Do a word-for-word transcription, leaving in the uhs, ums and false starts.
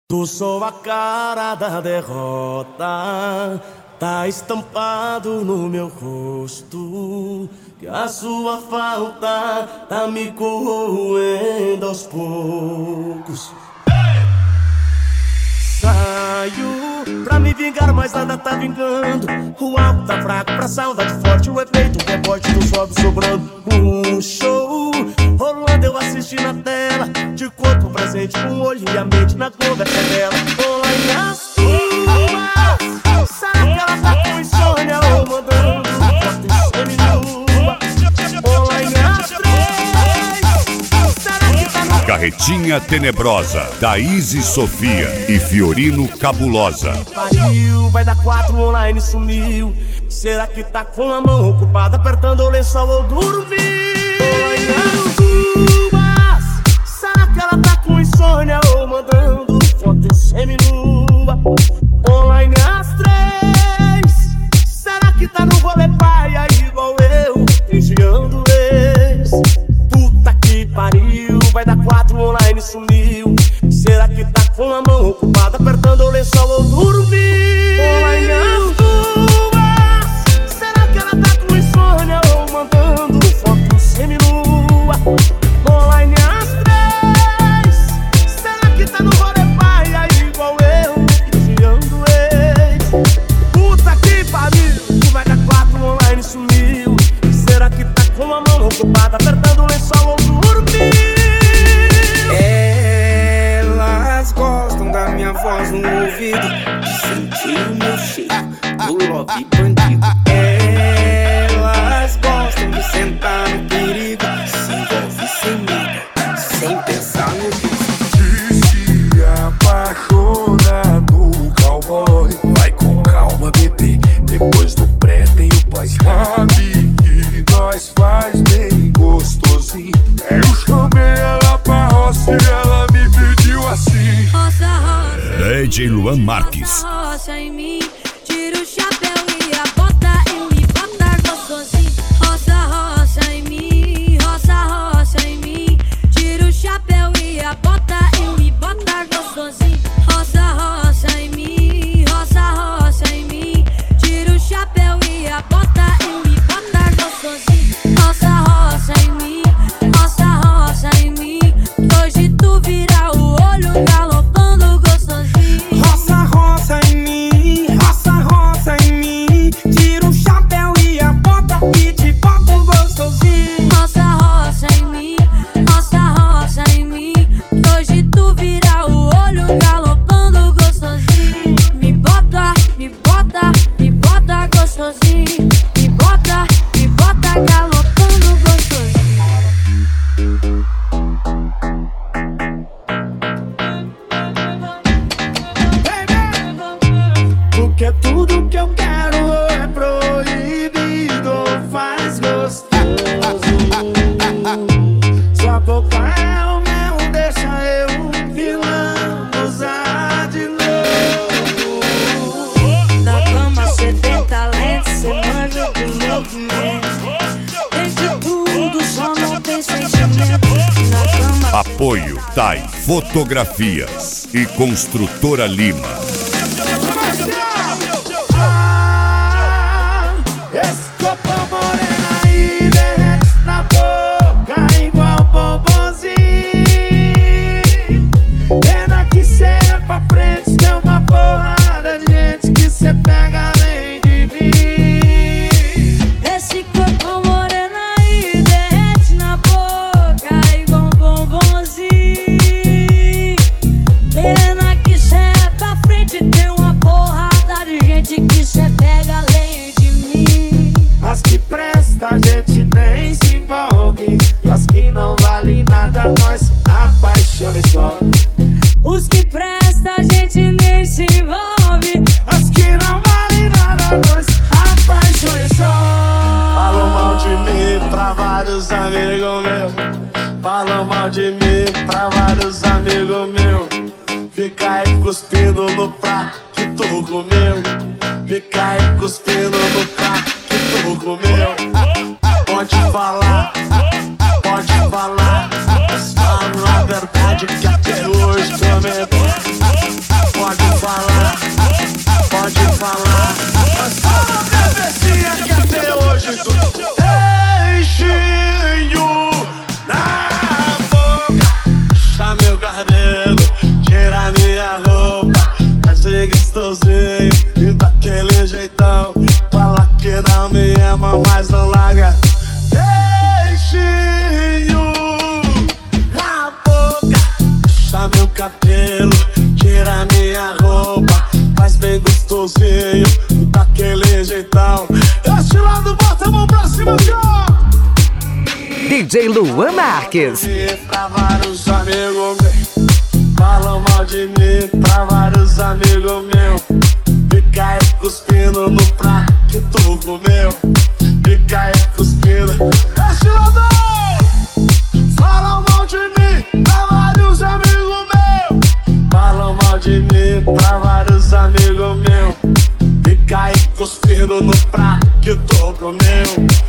Tu sou a cara da derrota, tá estampado no meu rosto, que a sua falta tá me corroendo aos poucos. Saio pra me vingar, mas nada tá vingando. O álcool tá fraco pra saudade forte, o efeito rebote do sobe sobrando. Um show rolando, eu assisti na tela, de corpo presente, com o olho e a mente na conversa dela. Olá, minhas suas, será que ela tá com insônia ou mandando foto seminua? Olá, minhas três, será que tá no... Carretinha Tenebrosa, Thaís e Sofia e Fiorino Cabulosa. Pariu, vai dar quatro online, sumiu. Será que tá com a mão ocupada, apertando o lençol ou dormiu? Será que ela tá com insônia ou mandando foto seminua? Online às três. Será que tá no rolê paia igual eu, vigiando ex? Puta que pariu, vai dar quatro online, sumiu. Será que tá com a mão ocupada, apertando o lençol ou dormiu? Online às duas. Será que ela tá com insônia ou mandando foto seminua? Online às três. Será que tá no rolê paia igual eu, vigiando ex? Puta que pariu, vai dar quatro online, sumiu. Será que tá com a mão ocupada, apertando o lençol ou dormiu? Elas gostam da minha voz no ouvido, de sentir o meu cheiro do love bandido. Elas gostam de sentar no perigo, se envolve sem medo, sem pensar no risco. Diz que apaixona no cowboy. Vai com calma, bebê, depois do pré tem o pós. Sabe que nós faz bem gostosinho. Eu chamei ela pra roça e ela me pediu assim. Roça, roça, D J Luan Marques. roça em mim, tira o chapéu e a bota e me bota gostosinho. Roça, roça em mim, roça, roça em mim, tira o chapéu e a bota e me bota gostosinho. Roça, roça em mim, roça, roça em mim, tira o chapéu e a bota e me bota gostosinho. Roça, roça em mim, roça, roça em mim, hoje tu vira o olho galopando gostosinho. Roça, roça em mim, roça, roça em mim, tira o chapéu e a bota e te bota um gostosinho. Roça, roça em mim, roça, roça em mim, hoje tu vira o olho galopando gostosinho. Me bota, me bota, me bota gostosinho. Me bota, me bota galopando gostosinho. Porque tudo que eu quero é proibido, faz gostoso. Sua boca é o mel, deixa eu vilão usar de novo. Na cama cê tem talento, cê manja do movimento. Tem de tudo, só não tem sentimento. Na cama Apoio Thay Fotografias e Construtora Lima. Ah, esse copo morena aí derrete na boca igual bombonzinho. Pena que cê é pra frente, tem uma porrada de gente que cê pega além de mim. esse corpo moreno aí derrete na boca igual um bombonzinho. Pena que cê é pra frente, tem uma porrada de gente que cê pega além de mim. As que presta a gente nem se envolve, e as que não valem nada nós apaixona só. Os que prestam a gente nem se envolve. As que não valem nada nós apaixona só. Falam mal de mim pra vários amigos meus. Falam mal de mim pra vários amigos meus. Fica aí cuspindo no prato que tu comeu. Fica aí cuspindo no prato que tu comeu. Pode falar, pode falar, mas fala a verdade que até hoje prometo. minha roupa, faz bem gostosinho, daquele jeitão. Este lado, bota a mão pra cima, já. D J Luan Marques. E pra vários amigos meus, falam mal de mim pra vários amigos meus. Fica aí cuspindo no prato que tu comeu. Fica aí cuspindo. Este lado, falam mal de mim pra vários amigos meus. Falam mal de mim pra vários amigos meus. Fica aí cuspindo no prato que tu comeu.